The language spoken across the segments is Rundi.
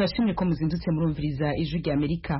turashimye ko muzindutse murumviriza ijwi rya Amerika.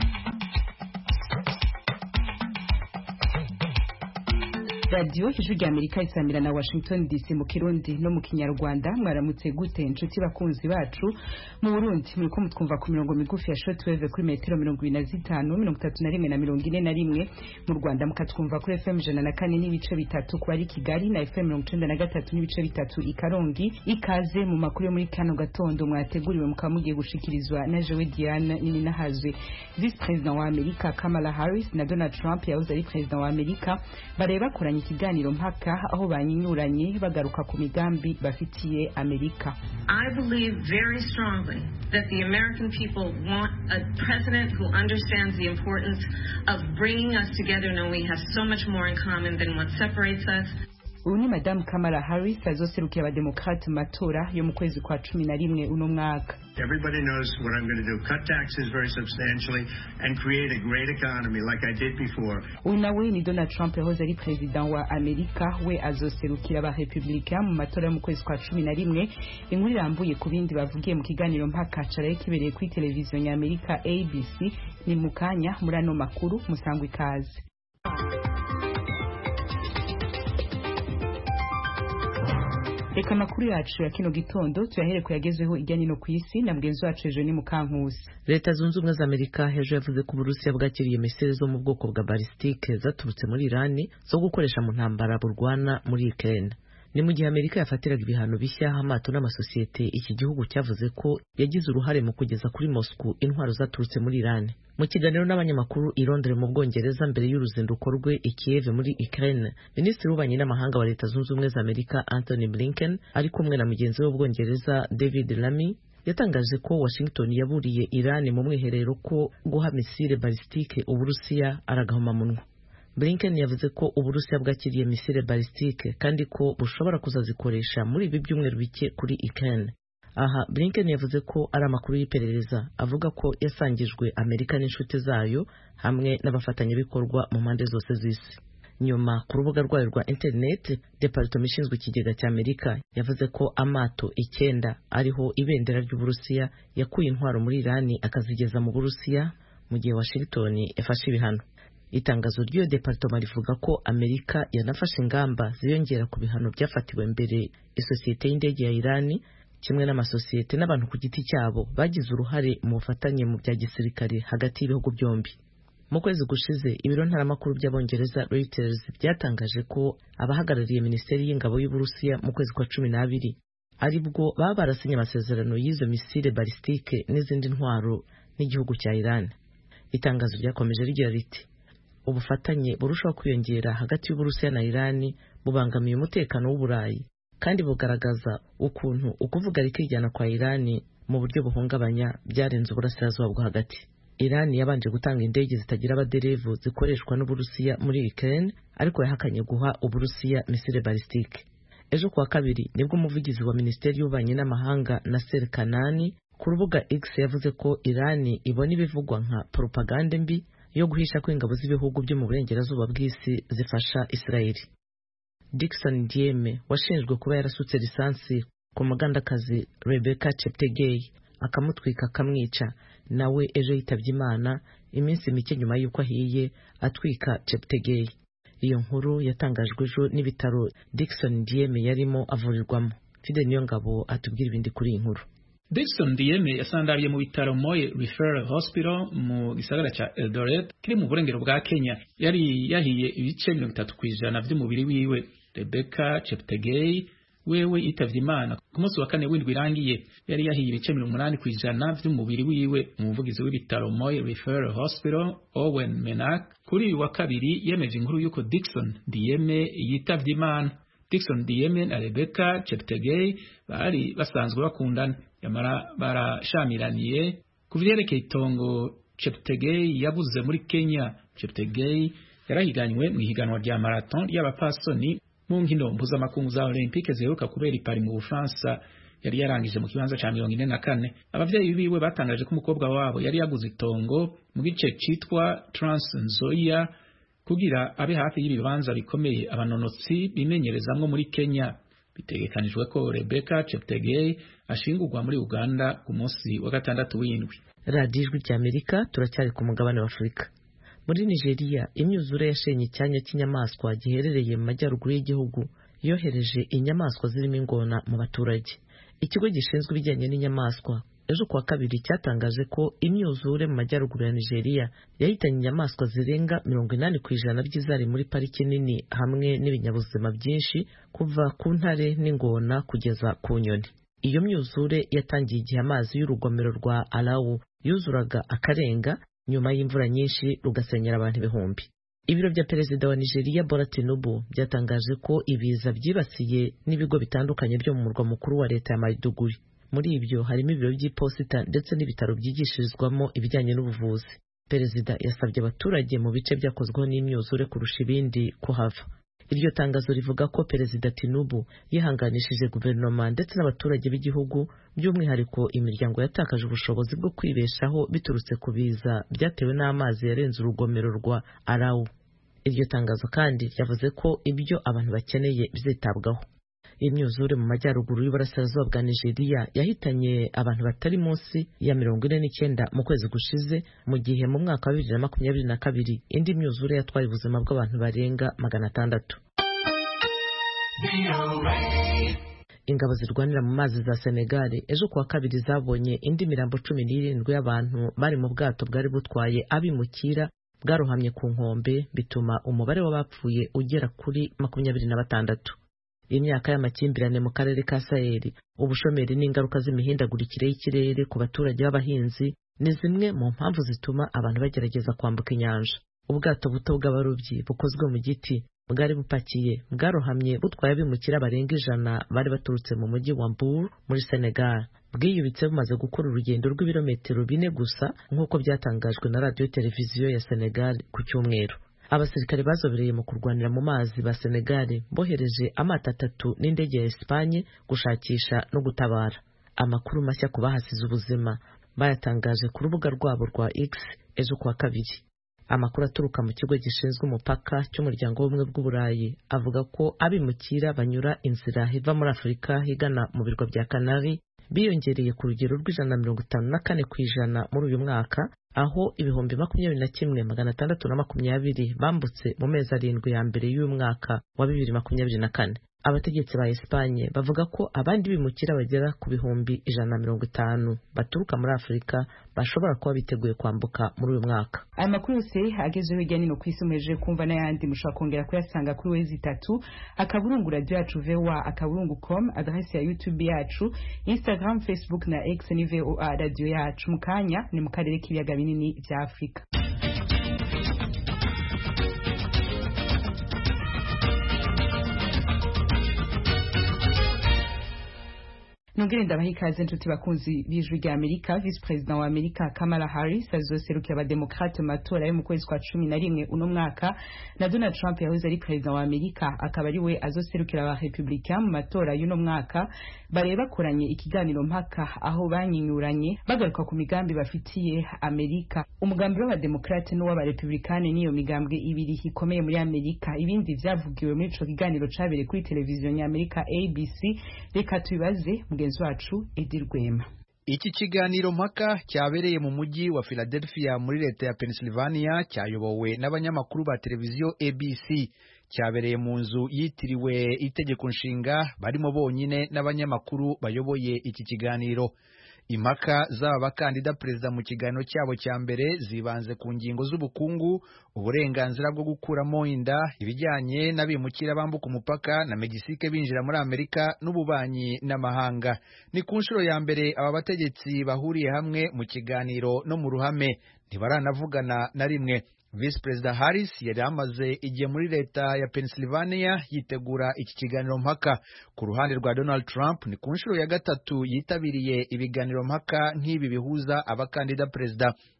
Radio ijwi rya Amerika isamira na Washington DC mu Kirundi no mu Kinyarwanda. Mwaramutse gute inshuti bakunzi bacu mu Burundi muriko mutwumva ku mirongo migufi ya shortwave kuri metero 25 31 na 41 mu Rwanda mukatwumva kuri FM 104 n'ibice bitatu ku ari Kigali na FM 93 n'ibice bitatu i Karongi. Ikaze mu makuru yo muri kano gatondo mwateguriwe mukamugiye gushikirizwa na Joe Diane nini nahazwe. Vice President wa Amerika Kamala Harris na Donald Trump yahoze ari President wa Amerika bareba koranye ikiganiro mpaka aho banyinyuranye bagaruka ku migambi bafitiye Amerika. I believe very strongly that the American people want a president who understands the importance of bringing us together, and we have so much more in common than what separates us. Uni Madame Kamala Harris azoserukira abademokrate matora yo mu kwezi kwa 11 uno mwaka. Everybody knows what I'm going to do. Cut taxes very substantially and create a great economy like I did before. Unawe ni Donald Trump yahoze ari president wa Amerika, we azoserukira aba Republican mu matora mu kwezi kwa 11. Inkuru irambuye ku bindi bavugiye mu kiganiro mpaka caraye kibereye kuri televiziyo ya Amerika ABC ni mukanya muri ano makuru musangwe ikaze. Reka makuru yacu ya kino gitondo tuyahere kuyagezeho ijyanye no kwisi na mgenzi wacu Ejo ni Mukankusi. Leta zunze ubumwe za Amerika hejo yavuze ko Uburusiya bwakiriye misile zo mu bwoko bwa balistike zaturutse muri Iran zo gukoresha mu ntambara burwana muri Ukraine. Ni mu gihe Amerika yafatiraga ibihano bishya amato n'amasosiyete iki gihugu cyavuze ko yagize uruhare mu kugeza kuri Moscow intwaro zaturutse muri Iran. Mu kiganiro n'abanyamakuru i Londres mu Bwongereza mbere y'uruzinduko rwe i Kiev muri Ukraine, Minisitiri w'ububanyi n'amahanga wa Leta zunze ubumwe za Amerika Anthony Blinken ari kumwe na mugenzi we w'Ubwongereza David Lammy yatangaje ko Washington yaburiye Iran mu mwiherero ko guha misile balistike Uburusiya aragahomamunwa. Blinken yavuze ko Uburusiya bwakiriye misile balistike kandi ko bushobora kuzazikoresha muri ibi byumweru bike kuri Ukraine. Aha Blinken yavuze ko ari amakuru y'iperereza avuga ko yasangijwe Amerika n'inshuti zayo hamwe n'abafatanyabikorwa mu mpande zose z'isi. Nyuma ku rubuga rwayo rwa internet, Department ishinzwe ikigega cya Amerika yavuze ko amato 9 ariho ibendera ry'Uburusiya yakuye intwaro muri Iran akazigeza mu Burusiya mu gihe Washington yafashe ibihano. Itangazo ry'iyo departement rivuga ko Amerika yanafashe ingamba ziyongera ku bihano byafatiwe mbere isosiyete y'indege ya Iran kimwe n'amasosiyete n'abantu ku giti cyabo bagize uruhare mu bufatanye mu bya gisirikare hagati y'ibihugu byombi. Mu kwezi gushize ibiro ntaramakuru by'Abongereza Reuters byatangaje ko abahagarariye Minisiteri y'Ingabo y'Uburusiya mu kwezi kwa 12 aribwo baba barasinye amasezerano y'izo misile balistike n'izindi ntwaro n'igihugu cya Iran. Itangazo ryakomeje rigira riti ubufatanye burushaho kwiyongera hagati y'Uburusiya na Iran bubangamiye umutekano w'Uburayi kandi bugaragaza ukuntu ukuvuga rikijyana kwa Iran mu buryo buhungabanya byarenze uburasirazuba bwo hagati. Iran yabanje gutanga indege zitagira abaderevu zikoreshwa n'Uburusiya muri Ukraine ariko yahakanye guha Uburusiya misile balistike. Ejo kuwa kabiri nibwo umuvugizi wa Minisiteri y'Ububanyi n'Amahanga Nasser Kanani ku rubuga X yavuze ko Iran ibona ibivugwa nka propaganda mbi yo guhisha ko ingabo z'ibihugu byo mu burengerazuba bw'isi zifasha Israeli. Dickson Dieme washinjwe kuba yarasutse lisansi ku mugandakazi Rebecca Cheptegei akamutwika akamwica nawe ejo yitabye Imana iminsi mike nyuma y'uko ahiye atwika Cheptegei. Iyo nkuru yatangajwe ejo n'ibitaro Dickson Dieme yarimo avurirwamo. Fide Niyongabo atubwira ibindi kuri iyi nkuru. Dickson Dieme yasandabiye mu bitaro Moi Referral Hospital mu gisagara ca Eldoret kiri mu burengero bwa Kenya. Yari yahiye ibice 30% by'umubiri wiwe. Rebecca Cheptegei wewe yitavye Imana ku munsi wa 4 w'indwi irangiye. Yari yahiye ibice 80% by'umubiri wiwe. Umuvugizi w'ibitaro Moi Referral Hospital Owen Menak kuri uyu wa kabiri yemeje inkuru yuko Dickson Dieme yitavye Imana. Dickson Dieme na Rebecca Cheptegei bari basanzwe bakundana yamara barashamiraniye ku vyerekeye itongo Cheptegei yabuze muri Kenya. Cheptegei yarahiganywe mu higanwa rya marathon y'abapasoni mu nkino mpuzamakungu za Olympique ziheruka kubera i Paris mu Bufaransa. Yari yarangije mu kibanza ca 44. Abavyeyi biwe batangaje ko umukobwa wabo yari yaguze itongo mu gice citwa Trans-Nzoia kugira abe hafi y'ibibanza bikomeye abanonotsi bimenyerezamwo muri Kenya. bitegekanijwe ko Rebecca Cheptegei ashingurwa muri Uganda ku munsi wa gatandatu w'indwi. Radio Ijwi ry'Amerika, turacyari ku mugabane wa Afurika. Muri Nigeria, imyuzure yashenye icyanya cy'inyamaswa giherereye mu majyaruguru y'igihugu yohereje inyamaswa zirimo ingona mu baturage. Ikigo gishinzwe ibijyanye n'inyamaswa ejo kuwa kabiri cyatangaje ko imyuzure mu majyaruguru ya Nigeria yahitanye inyamaswa zirenga 80% by'izari muri pariki nini hamwe n'ibinyabuzima byinshi kuva ku ntare n'ingona kugeza ku nyoni. Iyo myuzure yatangiye igihe amazi y'urugomero rwa Alawu yuzuraga akarenga nyuma y'imvura nyinshi rugasenyera abantu ibihumbi. Ibiro bya perezida wa Nigeria Bola Tinubu byatangaje ko ibiza byibasiye n'ibigo bitandukanye byo mu murwa mukuru wa leta ya Maiduguri. Muri ibyo harimo ibiro by'iposita ndetse n'ibitaro byigishirizwamo ibijyanye n'ubuvuzi. Perezida yasabye abaturage mu bice byakozweho n'imyuzure kurusha ibindi kuhava. Iryo tangazo rivuga ko Perezida Tinubu yihanganishije guverinoma ndetse n'abaturage b'igihugu, by'umwihariko imiryango yatakaje ubushobozi bwo kwibeshaho biturutse ku biza byatewe n'amazi yarenze urugomero rwa Alawu. Iryo tangazo kandi yavuze ko ibyo abantu bakeneye bizitabwaho. Imyuzure mu majyaruguru y'uburasirazuba bwa Nigeria yahitanye abantu batari munsi ya 49 mu kwezi gushize, mu gihe mu mwaka wa 2022 indi myuzure yatwaye ubuzima bw'abantu barenga 600. Ingabo zirwanira mu mazi za Senegal ejo kuwa kabiri zabonye indi mirambo 17 y'abantu bari mu bwato bwari butwaye abimukira bwarohamye ku nkombe, bituma umubare w'abapfuye ugera kuri 26. Imyaka y'amakimbirane mu karere ka Sahel, ubushomeri n'ingaruka z'imihindagurikire y'ikirere ku baturage b'abahinzi ni zimwe mu mpamvu zituma abantu bagerageza kwambuka inyanja. Ubwato buto bw'abarobyi bukozwe mu giti bwari bupakiye bwarohamye butwaye abimukira barenga 100 bari baturutse mu mujyi wa Mbour muri Senegal. Bwiyubitse bumaze gukora urugendo rw'ibirometero 4 gusa nk'uko byatangajwe na radio televiziyo ya Senegal ku cyumweru. Abasirikare bazobereye mu kurwanira mu mazi ba Senegal bohereje amato 3 n'indege ya Espagne gushakisha no gutabara. Amakuru mashya ku bahasize ubuzima bayatangaje ku rubuga rwabo rwa X ejo kuwa kabiri. Amakuru aturuka mu kigo gishinzwe umupaka cy'umuryango w'ubumwe bw'Uburayi avuga ko abimukira banyura inzira iva muri Afurika higana mu birwa bya Canary biyongereye ku rugero rw'54% muri uyu mwaka, aho ibihumbi 21,620 bambutse mu mezi 7 ya mbere y'uyu mwaka wa 2024. Abategetsi ba Espagne bavuga ko abandi bimukira bagera ku bihumbi 150 baturuka muri Afurika bashobora kuba biteguye kwambuka muri uyu mwaka. Aya makuru yose agezeho hirya no kwisi muhejeje kumva n'ayandi mushobora kongera kuyasanga kuri wezi 3 akaburungu radio yacu VOA akaburungu.com, adresse ya YouTube yacu, Instagram, Facebook na X ni VOA radio yacu. Mukanya ni mu karere k'ibiyaga binini bya Afrika. Nongere ndabaha ikaze inshuti bakunzi b'Ijwi ry'Amerika. Vice President wa Amerika Kamala Harris azoserukira abademokrate mu matora yo mu kwezi kwa 11 uno mwaka, na Donald Trump yahoze ari President wa Amerika akaba ari we azoserukira aba Republican mu matora y'uno mwaka. Bare bakoranye ikiganiro mpaka aho banyinyuranye bagaruka ku migambi bafitiye Amerika. Umugambi w'abademokrate n'uwa Republican niyo migambwe ibiri ikomeye muri Amerika. Ibindi vyavugiwe muri ico kiganiro cabere kuri televiziyo ya Amerika ABC. Reka tubibaze wacu Edirwema. Iki kiganiro mpaka cyabereye mu mujyi wa Philadelphia muri leta ya Pennsylvania, cyayobowe n'abanyamakuru ba televiziyo ABC. Cyabereye mu nzu yitiriwe itegeko nshinga, barimo bonyine n'abanyamakuru bayoboye iki kiganiro. Impaka z'aba bakandida perezida mu kiganiro cyabo cya mbere zibanze ku ngingo z'ubukungu, uburenganzira bwo gukuramo inda, ibijyanye n'abimukira bambuka umupaka na Mexique binjira muri Amerika, n'ububanyi n'amahanga. Ni ku nshuro ya mbere aba bategetsi bahuriye hamwe mu kiganiro no mu ruhame, ntibaranavugana na rimwe. Vice President Harris yari amaze igihe muri leta ya Pennsylvania yitegura iki kiganiro mpaka. Ku ruhande rwa Donald Trump ni ku nshuro ya gatatu yitabiriye ibiganiro mpaka nk'ibi bihuza abakandida perezida.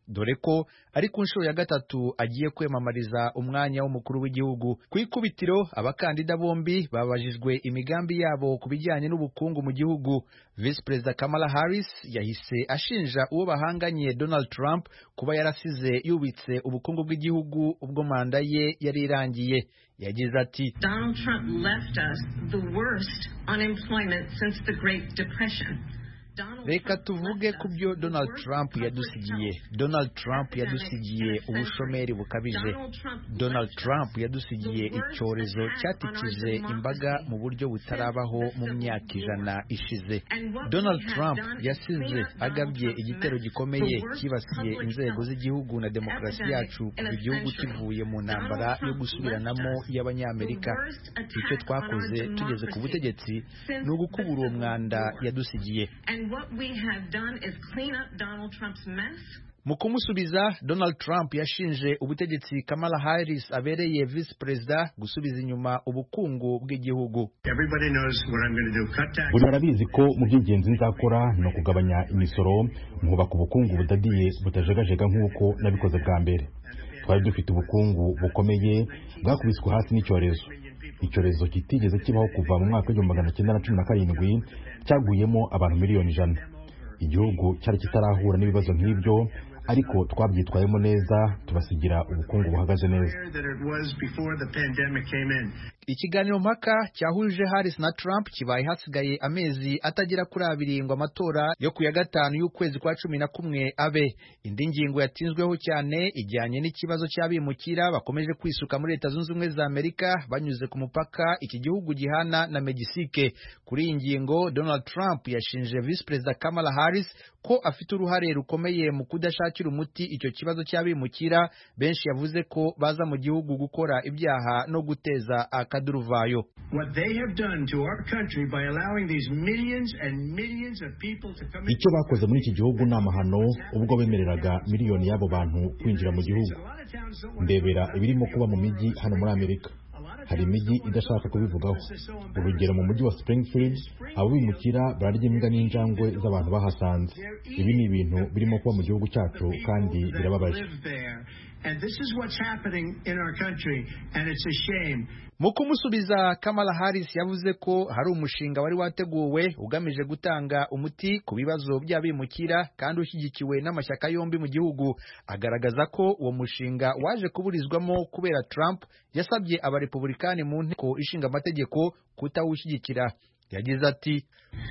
dore ko ari ku nshuro ya gatatu agiye kwemamariza umwanya w'umukuru w'igihugu. Ku ikubitiro abakandida bombi babajijwe imigambi yabo ku bijyanye n'ubukungu mu gihugu. Vice Perezida Kamala Harris yahise ashinja uwo bahanganye Donald Trump kuba yarasize yubitse ubukungu bw'igihugu ubwo manda ye yari irangiye. Yagize ati, Donald Trump left us the worst unemployment since the Great Depression. Reka tuvuge ku byo Donald Trump yadusigiye. Donald Trump yadusigiye ubushomeri bukabije. Donald Trump yadusigiye icyorezo cyatikije imbaga mu buryo butarabaho mu myaka 100 ishize. Donald Trump yasize agabye igitero gikomeye kibasiye inzego z'igihugu na demokarasi yacu kuva igihugu kivuye mu ntambara yo gusubiranamo y'Abanyamerika. Icyo twakoze tugeze ku butegetsi ni ugukubura uwo mwanda yadusigiye. What we have done is clean up Donald Trump's mess. Mu kumusubiza, Donald Trump yashinje ubutegetsi Kamala Harris abereye vice perezida gusubiza inyuma ubukungu bw'igihugu. Buri barabizi ko mu by'ingenzi nzakora no kugabanya imisoro, nkubaka ubukungu budadiye butajegajega nk'uko nabikoze bwa mbere. Twari dufite ubukungu bukomeye bwakubiswe hasi n'icyorezo. Icyorezo kitigeze kibaho kuva mu mwaka w'1917 cyaguyemo abantu miliyoni 100. Igihugu cyari kitarahura n'ibibazo nk'ibyo, ariko twabyitwayemo neza tubasigira ubukungu buhagaze neza. Ikiganiro mpaka cyahuje Harris na Trump kibaye hasigaye amezi atagera kuri 2 ngo amatora yo ku ya 5 y'ukwezi kwa 11 abe. Indi ngingo yatinzweho cyane ijyanye n'ikibazo cy'abimukira bakomeje kwisuka muri Leta Zunze Ubumwe za Amerika banyuze ku mupaka iki gihugu gihana na Mexique. Kuri iyi ngingo Donald Trump yashinje Vice President Kamala Harris ko afite uruhare rukomeye mu kudashakira umuti icyo kibazo cy'abimukira benshi yavuze ko baza mu gihugu gukora ibyaha no guteza akaduruvayo. Icyo bakoze muri iki gihugu ni amahano ubwo bemereraga miliyoni y'abo bantu kwinjira mu gihugu. Ndebera ibirimo kuba mu mijyi hano muri Amerika. Hari imijyi idashaka kubivugaho. Urugero mu mujyi wa Springfield, abo bimukira bararya imbwa n'injangwe z'abantu bahasanze. Ibi ni ibintu birimo kuba mu gihugu cyacu kandi birababaje. Mu kumusubiza, Kamala Harris yavuze ko hari umushinga wari wateguwe ugamije gutanga umuti ku bibazo by'abimukira kandi ushyigikiwe n'amashyaka yombi mu gihugu. Agaragaza ko uwo mushinga waje kuburizwamo kubera Trump yasabye abarepublikani mu nteko ishinga amategeko kutawushyigikira. Yagize ati,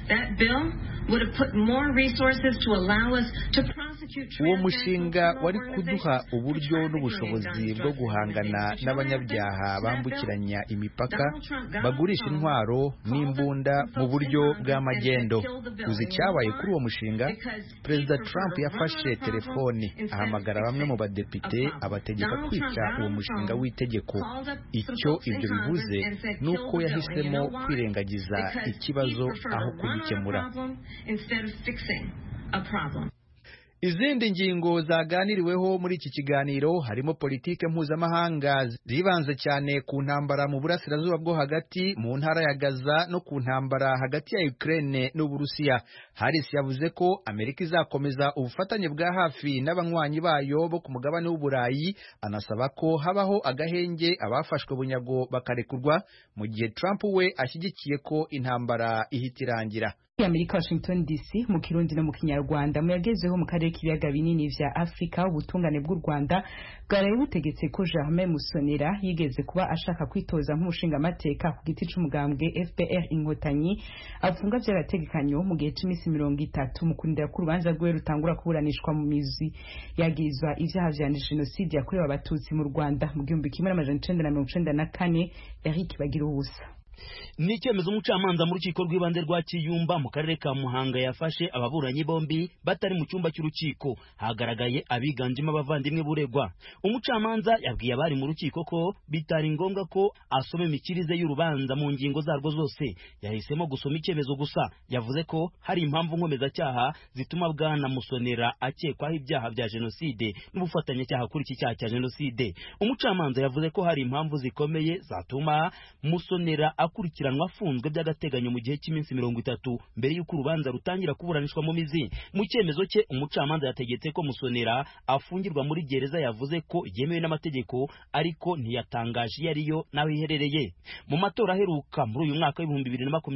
uwo mushinga wari kuduha uburyo n'ubushobozi bwo guhangana n'abanyabyaha bambukiranya imipaka bagurisha intwaro n'imbunda mu buryo bw'amagendo. Uzi icyabaye kuri uwo mushinga? Perezida Trump yafashe telefoni ahamagara bamwe mu badepite abategeka kwica uwo mushinga w'itegeko. Icyo ibyo bivuze ni uko yahisemo kwirengagiza ikibazo aho kugikemura. Izindi ngingo zaganiriweho muri iki kiganiro harimo politike mpuzamahanga zibanze cyane ku ntambara mu burasirazuba bwo hagati mu ntara ya Gaza no ku ntambara hagati ya Ukraine n'Uburusiya. Harris yavuze ko Amerika izakomeza ubufatanye bwa hafi n'abanywanyi bayo bo ku mugabane w'Uburayi, anasaba ko habaho agahenge abafashwe bunyago bakarekurwa mu gihe Trump we ashyigikiye ko intambara ihita irangira. Amerika Washington DC mu Kirundi no mu Kinyarwanda muyagezeho mu karere k'ibiyaga binini vya Afrika. Ubutungane bw'u Rwanda bwaraye butegetse ko Germain Musonera yigeze kuba ashaka kwitoza nk'umushinga amateka ku giti c'umugambwe FPR Inkotanyi afunga by'agategekanyo mu gihe c'imisi 30 mu kurindira ko urubanza rwe rutangura kuburanishwa mu mizi yagizwa ivyaha vya genocide yakorewe abatutsi mu Rwanda mu 1994. Eric Bagirubusa. Ni icyemezo umucamanza mu rukiko rw'ibanze rwa Kiyumba mu karere ka Muhanga yafashe ababuranyi bombi batari mu cyumba cy'urukiko. Hagaragaye abiganjemo abavandimwe buregwa. Umucamanza yabwiye abari mu rukiko ko bitari ngombwa ko asoma imikirize y'urubanza mu ngingo zarwo zose. Yahisemo gusoma icyemezo gusa. Yavuze ko hari impamvu nkomezacyaha zituma Bwana Musonera akekwaho ibyaha bya genocide n'ubufatanyacyaha kuri iki cyaha cya genocide. Umucamanza yavuze ko hari impamvu zikomeye zatuma Musonera akurikiranwa afunzwe by'agateganyo mu gihe cy'iminsi 30 mbere y'uko urubanza rutangira kuburanishwa mu mizi. Mu cyemezo cye umucamanza yategetse ko Musonera afungirwa muri gereza yavuze ko yemewe n'amategeko ariko ntiyatangaje iyo ariyo naho iherereye. Mu matora aheruka muri uyu mwaka w'ibihumbi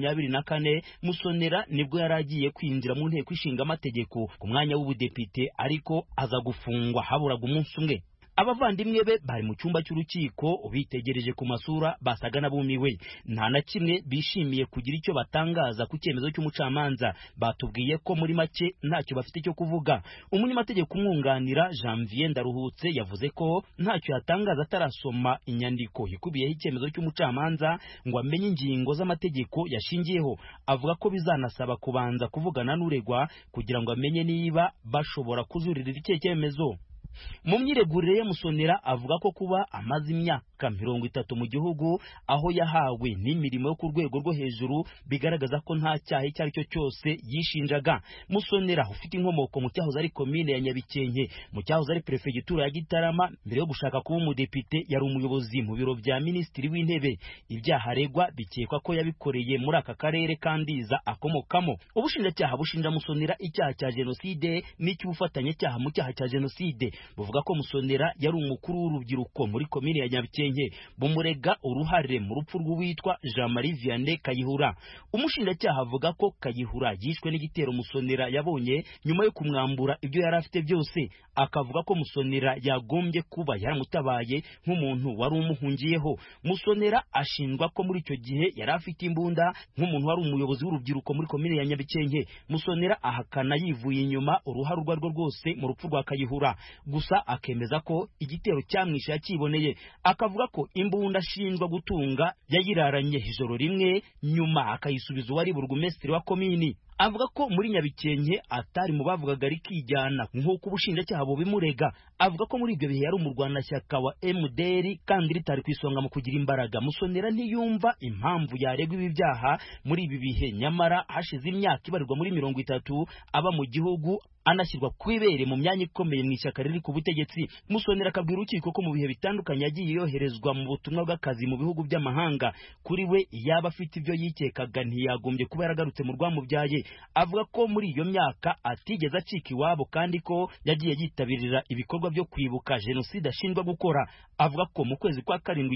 2024 Musonera nibwo yaragiye kwinjira mu nteko ishinga amategeko ku mwanya w'ubudepite ariko aza gufungwa haburaga umunsi umwe. Abavandimwe be bari mu cyumba cy'urukiko bitegereje ku masura basaga nabumiwe, nta na kimwe bishimiye kugira icyo batangaza ku cyemezo cy'umucamanza. Batubwiye ko muri make ntacyo bafite cyo kuvuga. Umunyamategeko umwunganira Janvier Ndaruhutse yavuze ko ntacyo yatangaza atarasoma inyandiko ikubiyeho icyemezo cy'umucamanza ngo amenye ingingo z'amategeko yashingiyeho. Avuga ko bizanasaba kubanza kuvugana n'uregwa kugira ngo amenye niba bashobora kujuririra icyo cyemezo. Mu myiregurire ye Musonera avuga ko kuba amaze imyaka 30 mu gihugu aho yahawe n'imirimo yo ku rwego rwo hejuru bigaragaza ko nta cyaha icyo ari cyo cyose yishinjaga. Musonera ufite inkomoko mu cyahoze ari komine ya Nyabikenke, mu cyahoze ari prefegitura ya Gitarama, mbere yo gushaka kuba umudepite yari umuyobozi mu biro bya minisitiri w'intebe. Ibyaha aregwa bikekwa ko yabikoreye muri aka karere kandiza akomokamo. Ubushinjacyaha bushinja Musonera icyaha cya jenoside n'icy'ubufatanye cyaha mu cyaha cya jenoside. Buvuga ko Musonera yari umukuru w'urubyiruko muri komine ya Nyabikenke, bumurega uruhare mu rupfu rw'uwitwa Jean Marie Vianney Kayihura. Umushinjacyaha avuga ko Kayihura yishwe n'igitero Musonera yabonye nyuma yo kumwambura ibyo yari afite byose. Akavuga ko Musonera yagombye kuba yaramutabaye nk'umuntu wari umuhungiyeho. Musonera ashinjwa ko muri icyo gihe yari afite imbunda nk'umuntu wari umuyobozi w'urubyiruko muri komine ya Nyabikenke. Musonera ahakana yivuye inyuma uruhare rwo rwose mu rupfu rwa Kayihura, gusa akemeza ko igitero cyamwishe yakiboneye. Akavuga ko imbunda ashinjwa gutunga yayiraranye ijoro rimwe nyuma akayisubiza uwari burugumesitiri wa komini. Avuga ko muri Nyabikenke atari mu bavugaga rikijyana nk'uko ubushinjacyaha bubimurega. Avuga ko muri ibyo bihe yari umurwanashyaka wa MDR kandi ritari kwisonga mu kugira imbaraga. Musonera ntiyumva impamvu yaregwa ibi byaha muri ibi bihe, nyamara hashize imyaka ibarirwa muri 30 aba mu gihugu anashyirwa kwibere mu myanya ikomeye mu ishyaka riri ku butegetsi. Musonera akabwira urukiko ko mu bihe bitandukanye yagiye yoherezwa mu butumwa bw'akazi mu bihugu by'amahanga. Kuri we yaba afite ibyo yikekaga ntiyagombye kuba yaragarutse mu rwamubyaye. Avuga ko muri iyo myaka atigeze acika iwabo kandi ko yagiye yitabirira ibikorwa byo kwibuka jenoside ashinjwa gukora. Avuga ko mu kwezi kwa 7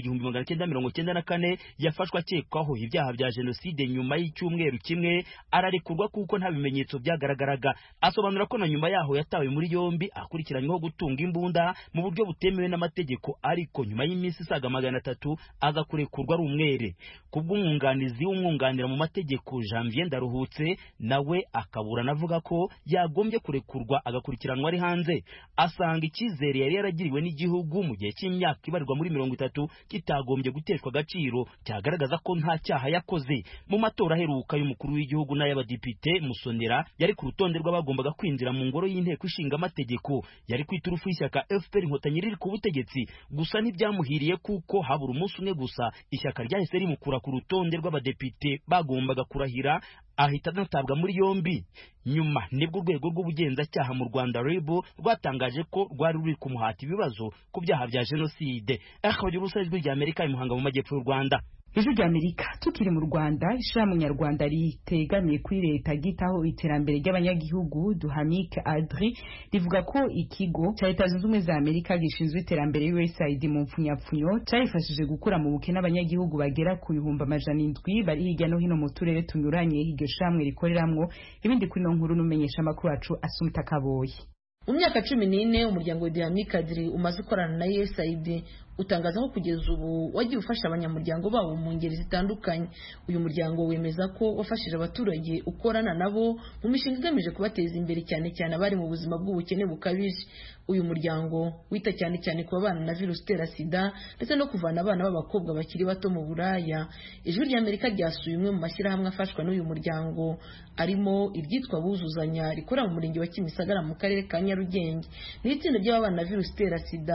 1994 yafashwe akekwaho ibyaha bya jenoside nyuma y'icyumweru kimwe ararekurwa kuko nta bimenyetso byagaragaraga. Asobanura ko na nyuma yaho yatawe muri yombi akurikiranyweho gutunga imbunda mu buryo butemewe n'amategeko, ariko nyuma y'iminsi isaga 300 aza kurekurwa ari umwere. Kubw'umwunganizi w'umwunganira mu mategeko Janvier Ndaruhutse nawe akaburana avuga ko yagombye kurekurwa agakurikiranwa ari hanze. Asanga icyizere yari yaragiriwe n'igihugu mu gihe cy'imyaka ibarirwa muri 30 kitagombye guteshwa agaciro, cyagaragaza ko nta cyaha yakoze. Mu matora aheruka y'umukuru w'igihugu n'ay'abadepite, Musonera yari ku rutonde rw'abagombaga kwinjira mu ngoro y'inteko ishinga amategeko. Yari kwiturufu y'ishyaka FPR Inkotanyi riri ku butegetsi, gusa ntibyamuhiriye kuko habura umunsi umwe gusa ishyaka ryahise rimukura ku rutonde rw'abadepite bagombaga kurahira, ahita anatabwa muri yombi. Nyuma nibwo urwego rw'ubugenzacyaha mu Rwanda RIB rwatangaje ko rwari ruri kumuhata ibibazo ku byaha bya jenoside. Akabagira ubusajwi rya Amerika imuhanga mu majyepfo y'u Rwanda. Ijwi rya Amerika. Tukiri mu Rwanda, ishirahamwe nyarwanda ritegamiye kuri leta gitaho iterambere ry'abanyagihugu Duhamike Adri rivuga ko ikigo cya Leta Zunze Ubumwe za Amerika gishinzwe iterambere USAID mu mfunyapfunyo cyayifashije gukura mu bukene abanyagihugu bagera ku 700 bari hirya no hino mu turere tunyuranye iryo shamwe rikoreramwo. Ibindi kuri no nkuru numenyesha amakuru yacu Asumta Kaboyi. Mu myaka 14 umuryango wa Duhamike Adri umaze ukorana na USAID utangaza ko kugeza ubu wagiye ufasha abanyamuryango babo mu ngeri zitandukanye. Uyu muryango wemeza ko wafashije abaturage ukorana nabo mu mishinga igamije kubateza imbere cyane cyane abari mu buzima bw'ubukene bukabije. Uyu muryango wita cyane cyane ku babana na virusi itera sida ndetse no kuvana abana b'abakobwa bakiri bato mu buraya. Ijwi rya Amerika ryasuye umwe mu mashyirahamwe afashwa n'uyu muryango arimo iryitwa Buzuzanya rikorera mu murenge wa Kimisagara mu karere ka Nyarugenge. Ni itsinda ry'abana na virusi itera sida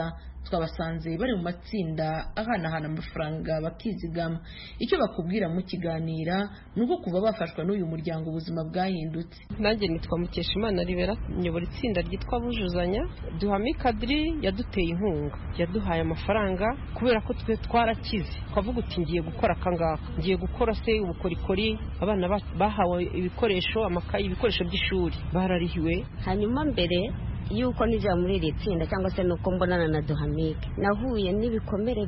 twabasanze bari mu matsinda ahanahana amafaranga bakizigama. Icyo bakubwira mu kiganira ni uko kuva bafashwa n'uyu muryango ubuzima bwahindutse. Nanjye nitwa Mukeshimana Ribera, nyobora itsinda ryitwa Bujuzanya. Duhame Kadri yaduteye inkunga, yaduhaye amafaranga kubera ko twe twarakize, twavuga uti ngiye gukora akangaka, ngiye gukora se ubukorikori, abana bahawe ibikoresho, amakayi, ibikoresho by'ishuri bararihiwe. Hanyuma mbere yuko nija muri iri tsinda cyangwa se nuko mbonana na Duhamike, nahuye n'ibikomere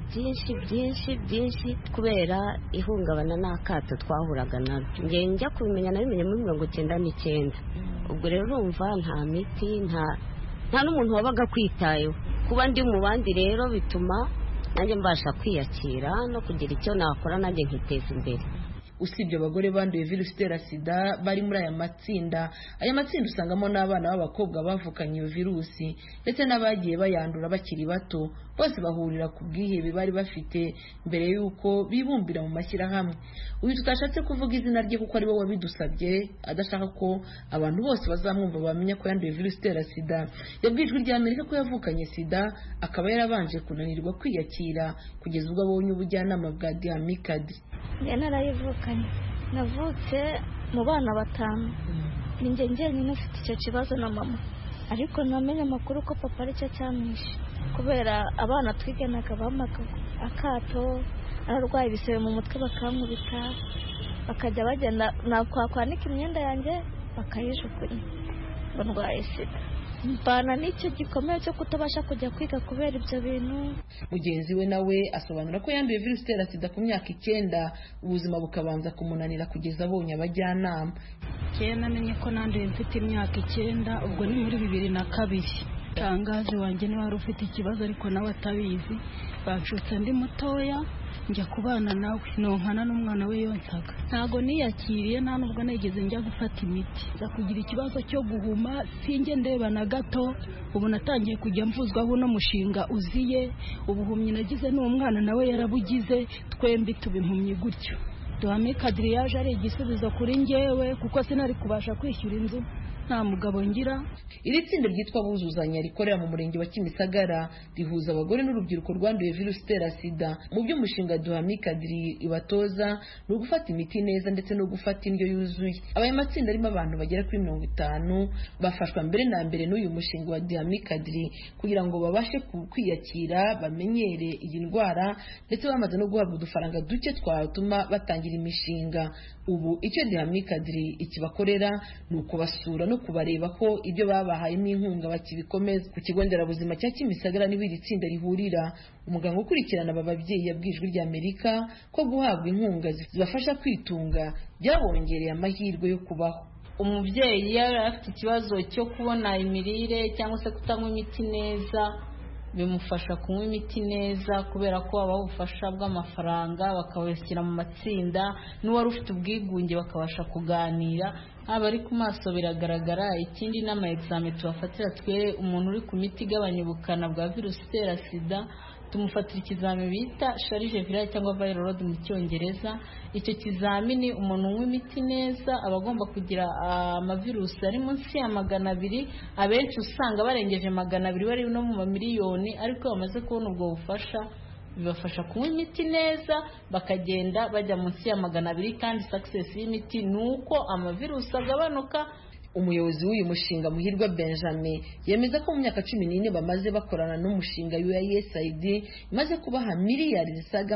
byinshi kubera ihungabana n'akato twahuraga naryo. Njya kubimenya nabimenye muri 1999. Ubwo rero urumva nta miti, nta n'umuntu wabaga kwitayeho. Kuba ndi mu bandi rero bituma nanjye mbasha kwiyakira no kugira icyo nakora nanjye nkiteza imbere. Usibye abagore banduye virusi itera sida bari muri aya matsinda usangamo n'abana b'abakobwa bavukanye iyo virusi ndetse n'abagiye bayandura bakiri bato. Bose bahurira ku bwihebe bari bafite mbere y'uko bibumbira mu mashyirahamwe. Uyu tutashatse kuvuga izina rye kuko ari we wabidusabye, adashaka ko abantu bose bazamwumva bamenya ko yanduye virusi itera sida. Yabwiye Ijwi ry'Amerika ko yavukanye sida, akaba yarabanje kunanirwa kwiyakira kugeza ubwo abonye ubujyanama bwa Duhame Kadri. Narayivukanye, navutse mu bana 5. Ninjye njyenyine ufite icyo kibazo na mama, ariko namenye amakuru ko papa aricyo cyamwishe kubera abana twiganaga bamaga akato, ararwaye ibisebe mu mutwe bakankubita, bakajya bagenda nakwanika imyenda yanjye bakayijugunya ngo ndwaye sida. Mbana n'icyo gikomeye cyo kutabasha kujya kwiga kubera ibyo bintu. Mugenzi we nawe asobanura ko yanduye virusi itera sida ku myaka 9, ubuzima bukabanza kumunanira kugeza abonye abajyanama. Namenye ko nanduye mfite imyaka 9, ubwo ni muri 2002. Tangazi wanjye ni wari ufite ikibazo ariko nawe atabizi, bacutse ndi mutoya njya kubana nawe, nonkana n'umwana we yonsaga. Ntago niyakiriye, nta nubwo nigeze njya gufata imiti. Za kugira ikibazo cyo guhuma singe ndeba na gato. Ubu natangiye kujya mvuzwaho no mushinga uziye, ubuhumyi nagize n'umwana nawe yarabugize, twembi tubimpumye gutyo. Duhame Kadri yaje ari igisubizo kuri njyewe kuko sinari kubasha kwishyura inzu, nta mugabo ngira. Iri tsinda ryitwa Buzuzanya rikorera mu murenge wa Kimisagara rihuza abagore n'urubyiruko rwanduye virusi itera sida. Mu by'umushinga Duhame Kadri ibatoza ni ugufata imiti neza ndetse no gufata indyo yuzuye. Aya matsinda arimo abantu bagera kuri 50 bafashwa mbere na mbere n'uyu mushinga wa Duhame Kadri kugira ngo babashe kwiyakira, bamenyere iyi ndwara ndetse bamaze no guhabwa udufaranga duke twatuma batangira imishinga. Ubu icyo Duhame Kadri ikibakorera ni ukubasura no kubareba ko ibyo babahaye n'inkunga bakibikomeza. Ku kigo nderabuzima cya Kimisagara niho iri tsinda rihurira. Umuganga ukurikirana aba babyeyi yabwiye Ijwi ry'Amerika ko guhabwa inkunga zibafasha kwitunga byabongereye amahirwe yo kubaho. Umubyeyi yari afite ikibazo cyo kubona imirire cyangwa se kutanywa imiti neza, bimufasha kunywa imiti neza kubera ko abaho ubufasha bw'amafaranga bakabashyira mu matsinda, n'uwari ufite ubwigunge bakabasha kuganira. Haba ari ku maso biragaragara. Ikindi n'ama examen tubafatira twe umuntu uri ku miti igabanya ubukana bwa virusi itera sida, tumufatira ikizamini bita charge virale cyangwa viral load mu cyongereza. Icyo kizamini umuntu unywa imiti neza aba agomba kugira amavirusi ari munsi ya 200. Abenshi usanga barengeje 200 bari no mu miliyoni, ariko bamaze kubona ubwo bufasha bibafasha kunywa imiti neza bakagenda bajya munsi ya 200. Kandi success y'imiti nuko amavirusi agabanuka. Umuyobozi w'uyu mushinga Muhirwa Benjamin yemeza ko mu myaka 14 bamaze bakorana n'umushinga USAID imaze kubaha miliyari zisaga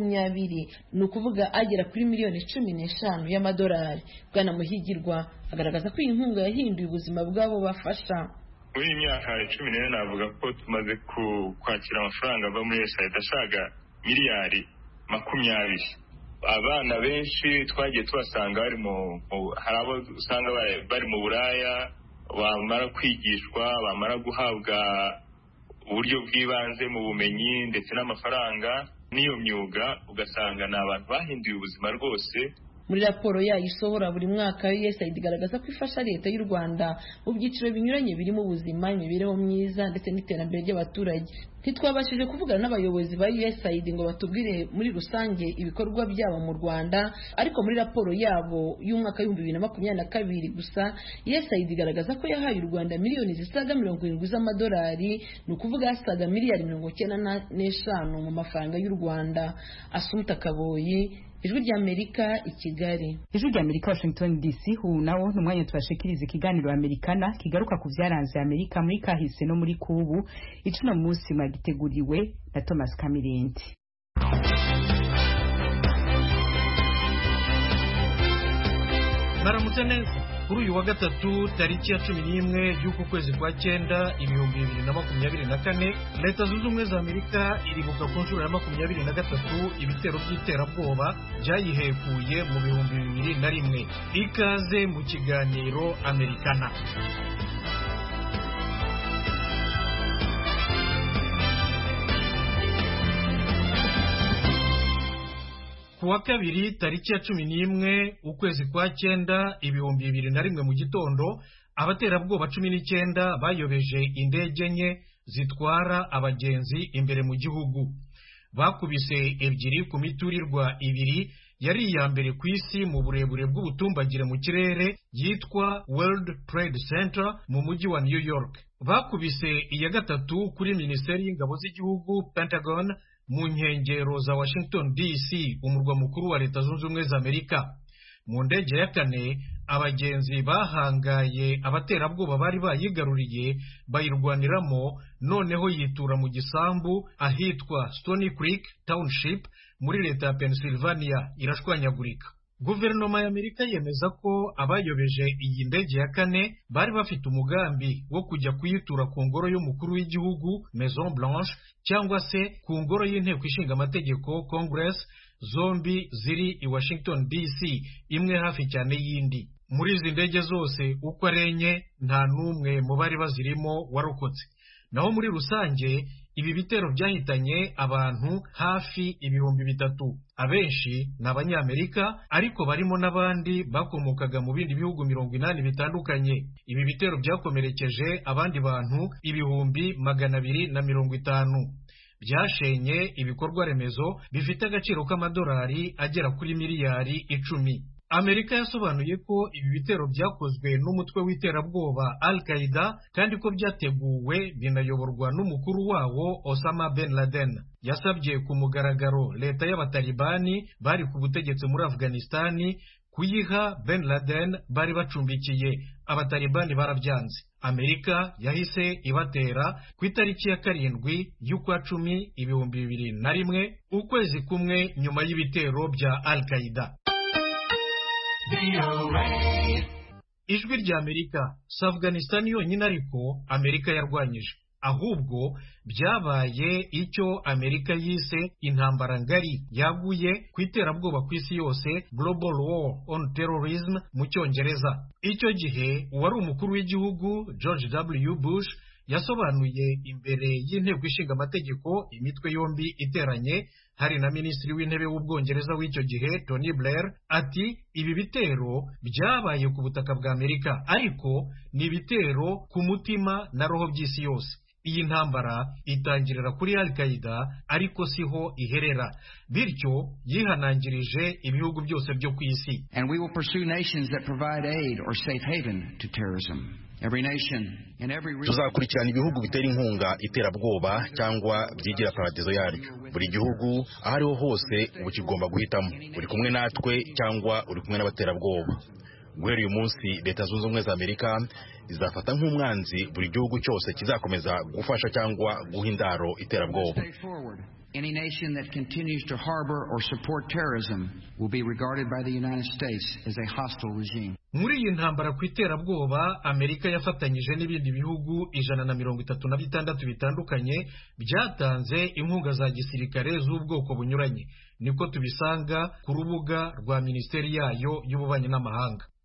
20, ni ukuvuga agera kuri miliyoni 15 y'amadolari. Bwana Muhigirwa agaragaza ko iyi nkunga yahinduye ubuzima bwabo bafasha. Muri iyi myaka 14 navuga ko tumaze kwakira amafaranga ava muri USAID asaga miliyari 20. Abana benshi twagiye tubasanga hari abo usanga bari mu buraya, bamara kwigishwa, bamara guhabwa uburyo bw'ibanze mu bumenyi ndetse n'amafaranga n'iyo myuga, ugasanga ni abantu bahinduye ubuzima rwose. Muri raporo yayo isohora buri mwaka, USAID igaragaza ko ifasha leta y'u Rwanda mu byiciro binyuranye birimo ubuzima, imibereho myiza ndetse n'iterambere ry'abaturage. ntitwabashije kuvugana n'abayobozi ba USAID ngo batubwire muri rusange ibikorwa byabo mu Rwanda, ariko muri raporo yabo y'umwaka w'2022 gusa USAID igaragaza ko yahaye u Rwanda miliyoni zisaga 70 z'amadolari, ni ukuvuga hasaga miliyari 95 mu mafaranga y'u Rwanda. Asumta Kaboyi, Ijwi ry'Amerika i Kigali. Ijwi ry'Amerika Washington DC. Ubu nawo ni umwanya tubashikiriza ikiganiro Amerikana kigaruka ku vyaranze Amerika muri kahise no muri kubu. Icuno munsi mwagiteguriwe na Thomas Kamirindi. Maramutse neza. Kuri uyu wa gatatu tariki ya 11 y'uku kwezi kwa 9 2024, Leta Zunze Ubumwe za Amerika iribuka ku nshuro ya 23 ibitero by'iterabwoba byayihekuye mu 2001. Ikaze mu kiganiro Amerikana. Kuwa kabiri tariki ya 11 ukwezi kwa 9 2001 mu gitondo, abaterabwoba 19 bayobeje indege enye zitwara abagenzi imbere mu gihugu. Bakubise ebyiri ku miturirwa ibiri yari iya mbere ku isi mu burebure bw'ubutumbagire mu kirere yitwa World Trade Center mu mujyi wa New York. Bakubise iya gatatu kuri Minisiteri y'Ingabo z'Igihugu Pentagon mu nkengero za Washington DC, umurwa mukuru wa Leta Zunze Ubumwe za Amerika. Mu ndege ya kane, abagenzi bahangaye abaterabwoba bari bayigaruriye bayirwaniramo, noneho yitura mu gisambu ahitwa Stony Creek Township muri leta ya Pennsylvania, irashwanyagurika. Guverinoma ya Amerika yemeza ko abayobeje iyi ndege ya kane bari bafite umugambi wo kujya kuyitura ku ngoro y'umukuru w'igihugu Maison Blanche, cyangwa se ku ngoro y'inteko ishinga amategeko Congress, zombi ziri i Washington DC, imwe hafi cyane y'indi. Muri izi ndege zose uko ari enye, nta n'umwe mu bari bazirimo warokotse. Naho muri rusange ibi bitero byahitanye abantu hafi 3,000. Abenshi ni Abanyamerika, ariko barimo n'abandi bakomokaga mu bindi bihugu 80 bitandukanye. Ibi bitero byakomerekeje abandi bantu 250. Byashenye ibikorwa remezo bifite agaciro k'amadolari agera kuri miliyari 10. Amerika yasobanuye ko ibi bitero byakozwe n'umutwe w'iterabwoba Al-Qaeda, kandi ko byateguwe binayoborwa n'umukuru wawo Osama Ben Laden. Yasabye ku mugaragaro leta y'abatalibani bari ku butegetsi muri Afghanistani kuyiha Ben Laden bari bacumbikiye. Abatalibani barabyanze. Amerika yahise ibatera ku itariki ya 7 y'ukwa 10 2001, ukwezi kumwe nyuma y'ibitero bya Al-Qaeda. Ijwi ry'Amerika. Si Afghanistan yonyine ariko Amerika yarwanyije, ahubwo byabaye icyo Amerika yise intambara ngari yaguye ku iterabwoba ku isi yose, Global War on Terrorism mu Cyongereza. Icyo gihe uwari umukuru w'igihugu George W. Bush yasobanuye imbere y'inteko ishinga amategeko imitwe yombi iteranye, hari na minisitiri w'intebe w'Ubwongereza w'icyo gihe Tony Blair, ati ibi bitero byabaye ku butaka bwa Amerika, ariko ni ibitero ku mutima na roho by'isi yose. Iyi ntambara itangirira kuri Al-Qaeda, ariko siho iherera, bityo yihanangirije ibihugu byose byo ku isi. And we will pursue nations that provide aid or safe haven to terrorism. Tuzakurikirana ibihugu bitera inkunga iterabwoba cyangwa byigira paradizo yaryo. Buri gihugu aho ariho hose ubu kigomba guhitamo, uri kumwe natwe cyangwa uri kumwe n'abaterabwoba. Guhera uyu munsi Leta Zunze Ubumwe za Amerika izafata nk'umwanzi buri gihugu cyose kizakomeza gufasha cyangwa guha indaro iterabwoba. Any nation that continues to harbor or support terrorism will be regarded by the United States as a hostile regime. Muri iyi ntambara ku iterabwoba, Amerika yafatanyije n'ibindi bihugu 136 bitandukanye byatanze inkunga za gisirikare z'ubwoko bunyuranye. Niko tubisanga ku rubuga rwa Minisiteri yayo y'Ububanyi n'Amahanga.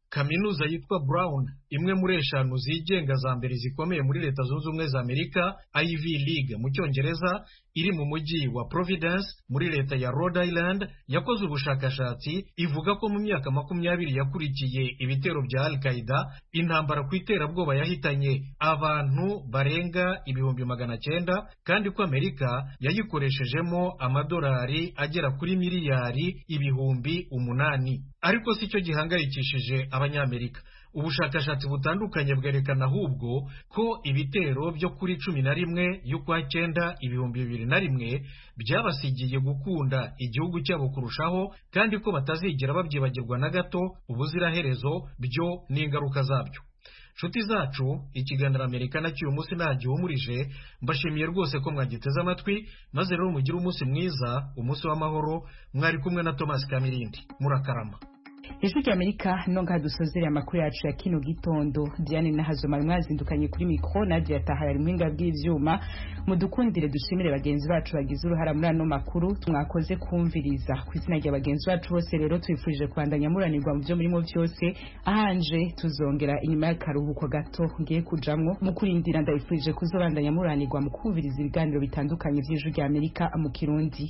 kaminuza yitwa Brown, imwe muri eshanu zigenga za mbere zikomeye muri Leta Zunze Ubumwe za Amerika, Ivy League mu Cyongereza, iri mu mujyi wa Providence muri leta ya Rhode Island, yakoze ubushakashatsi ivuga ko mu myaka 20 yakurikiye ibitero bya Al-Qaeda, intambara ku iterabwoba yahitanye abantu barenga 900,000 kandi ko Amerika yayikoreshejemo amadolari agera kuri miliyari 800,000. Ariko si cyo gihangayikishije abanyamerika. Ubushakashatsi butandukanye bwerekana ahubwo ko ibitero byo kuri 11 y'ukwa 9 2001 byabasigiye gukunda igihugu cyabo kurushaho, kandi ko batazigera babyibagirwa na gato ubuziraherezo byo n'ingaruka zabyo. Nshuti zacu, ikiganiro Amerika nacyo uyu munsi nagihumurije. Mbashimiye rwose ko mwagiteze amatwi, maze rero mugire umunsi mwiza, umunsi w'amahoro. Mwari kumwe na Thomas Kamirindi. Murakarama. Ijwi ry'Amerika nonga dusozera amakuru yacu ya kino gitondo. Diane Nahazoma mwazindukanye kuri mikro, Nadia Tahara impinga bw'ivyuma. Mudukundire dushimire bagenzi bacu bagize uruhara muri ano makuru mwakoze kumviriza. Ku izina rya bagenzi bacu bose rero twifurije kwandanya muranirwa mu byo murimo byose. Ahanje tuzongera inyuma y'akaruhuko gato ngiye kujamwo mu kurindira, ndabifurije kuzobandanya muranirwa mu kumviriza ibiganiro bitandukanye by'Ijwi ry'Amerika mu Kirundi.